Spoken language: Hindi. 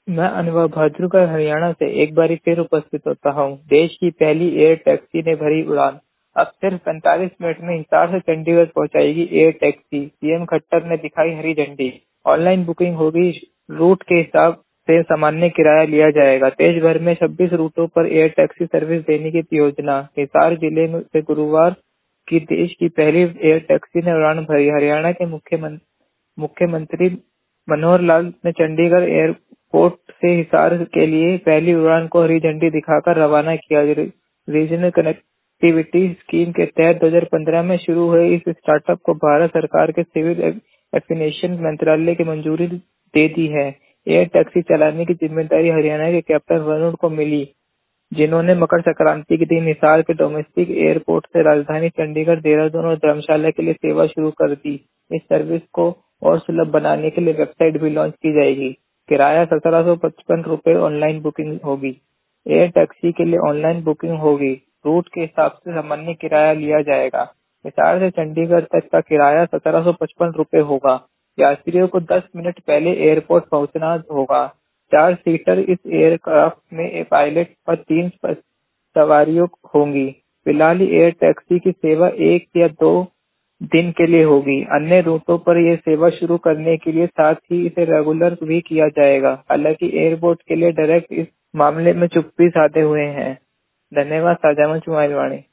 मैं अनुभव भाद्रकर हरियाणा से एक बार फिर उपस्थित होता हूँ। देश की पहली एयर टैक्सी ने भरी उड़ान। अब सिर्फ 45 मिनट में हिसार से चंडीगढ़ पहुंचाएगी एयर टैक्सी। सीएम खट्टर ने दिखाई हरी झंडी। ऑनलाइन बुकिंग होगी। रूट के हिसाब से सामान्य किराया लिया जाएगा। देश भर में 26 रूटों पर एयर टैक्सी सर्विस देने की योजना। हिसार जिले से गुरुवार की देश की पहली एयर टैक्सी ने उड़ान भरी। हरियाणा के मुख्यमंत्री मनोहर लाल ने चंडीगढ़ एयरपोर्ट से हिसार के लिए पहली उड़ान को हरी झंडी दिखाकर रवाना किया। रीजनल कनेक्टिविटी स्कीम के तहत 2015 में शुरू हुए इस स्टार्टअप को भारत सरकार के सिविल एविएशन मंत्रालय की मंजूरी दे दी है। एयर टैक्सी चलाने की जिम्मेदारी हरियाणा के कैप्टन वरुण को मिली, जिन्होंने मकर संक्रांति के दिन हिसार के डोमेस्टिक एयरपोर्ट से राजधानी चंडीगढ़, देहरादून और धर्मशाला के लिए सेवा शुरू कर दी। इस सर्विस को और सुलभ बनाने के लिए वेबसाइट भी लॉन्च की जाएगी। किराया 1755 रुपए ऑनलाइन बुकिंग होगी। एयर टैक्सी के लिए ऑनलाइन बुकिंग होगी। रूट के हिसाब से सामान्य किराया लिया जाएगा। हिसार से चंडीगढ़ तक का किराया 1755 रुपए होगा। यात्रियों को 10 मिनट पहले एयरपोर्ट पहुंचना होगा। 4 सीटर इस एयरक्राफ्ट में पायलट और 3 सवारियों होंगी। फिलहाल एयर टैक्सी की सेवा 1 या 2 दिन के लिए होगी। अन्य रूटों पर यह सेवा शुरू करने के लिए साथ ही इसे रेगुलर भी किया जाएगा। हालांकि एयरपोर्ट के लिए डायरेक्ट इस मामले में चुप्पी साधे हुए हैं। धन्यवाद। साझा मंच मोबाइल वाणी।